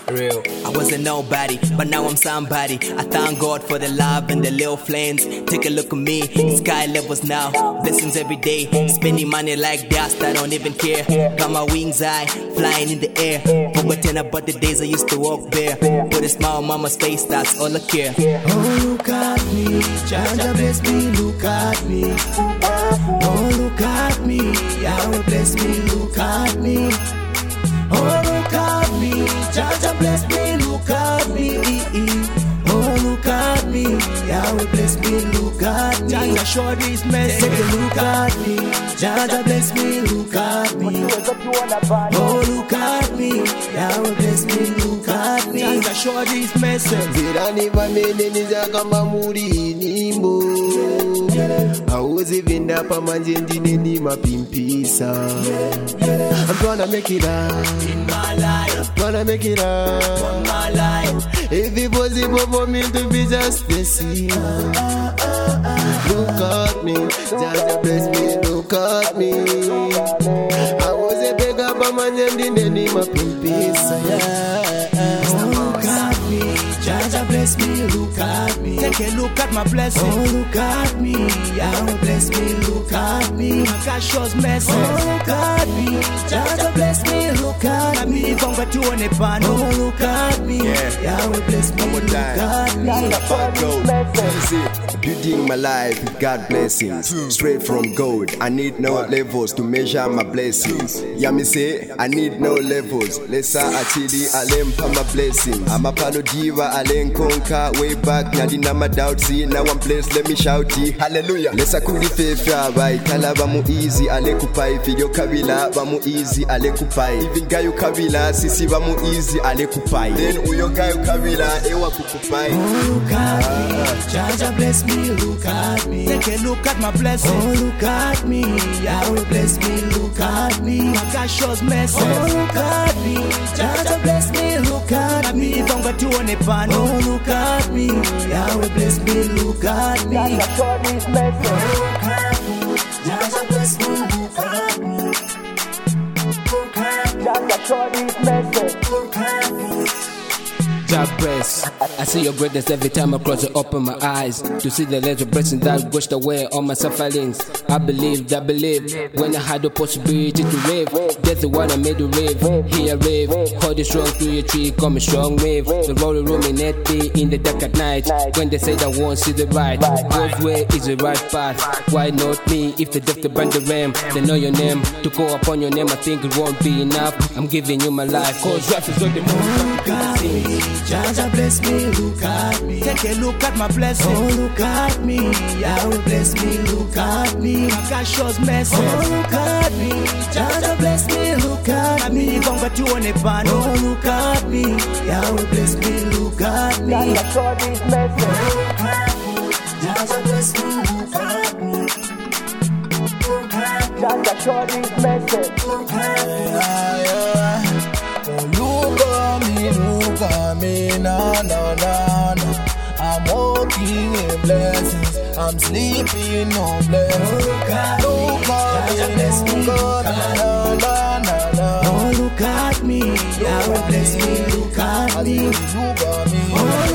Real. I wasn't nobody, but now I'm somebody. I thank God for the love and the little flames. Take a look at me, sky levels now. Blessings every day, spending money like dust, I don't even care. Got my wings high, flying in the air. Forgetting about the days I used to walk bare. Put a smile on mama's face, that's all I care. Oh, look at me, Jaja bless me, look at me. Oh, look at me, Yahweh bless me, look at me. Oh, look at me, Jaja bless me, look at me. Oh, look at me, Yahweh bless me, look at me. Jaja show this message. Take a look at me, Jaja bless me, look at me. Oh, look at me, Yahweh bless me, look at me. Jaja show this message. Zirani vamene nizakamba muri nimbo. Auzi vinda pamanje ndine ni mapimpisa. I'm gonna make it up In my life, gonna make it up. for my life. If it possible for me to be just the same. Look at me, Jaja bless me, look at me. I was a beggar, but my name didn't need my pimpisa. Look at me, Jaja bless me, look at me. Take a look at my blessing. Oh, look at me, Yahweh bless me, look at me. My God shows mercy. Oh, look at me, Jaja bless me, look at me. Oh, look at me, Yahweh bless me, look at me. Building my life with God blessings, straight from God. I need no levels to measure my blessings. Yeah, me say I need no levels. Lesa achili alem pa my blessings. I'm a palodiva alen konka way back. Nadina my doubts. See now I'm blessed. Let me shout it. Hallelujah. Lesa kuli fefa bai kala bamu easy ale kupai. Video kabila bamu easy ale kupai. Even gayu kabila sisi bamu easy ale kupai. Then uyo gayu kabila ewa kukupai. Oh, look at me, Jaja bless me, look at me. Take a look at my blessing. Oh, look at me, Yahweh bless me, look at me. My God shows mercy. Oh, look at me, Jaja bless me, look at me. Oh, look at me, Yahweh bless me, look at me. Oh, look at me, Jaja bless me, look at me. Look at me. Jack bless. I see your greatness every time I close and open my eyes to see the letter blessing that washed away all my sufferings. I believed when I had the possibility to live. That's the one I made to live. Here I live, hold it strong through your tree, come a strong wave. The roller ruminate me in the dark at night. When they said I won't see the right, God's way is the right path. Why not me? If the deaf to bring the ram, they know your name. To call upon your name, I think it won't be enough. I'm giving you my life, cause rap is what the Look at me, Jaja bless me, look at me. Take a look at my blessing. Oh, look at me, Yahweh bless me, look at me. My God shows mercy. Oh, look at me, Jaja bless me, look at me. Oh, look at me, Yahweh bless me, look at me. Oh, look at me, Jaja bless me, look at me. Look at me, Jaja show this message. Look at me. Look at me, na na na na. I'm walking in blessings. I'm sleeping on blessings. Look at me, look at me, na na na na. Oh, look at me, Yahweh bless me, look at me. Look at me. Oh,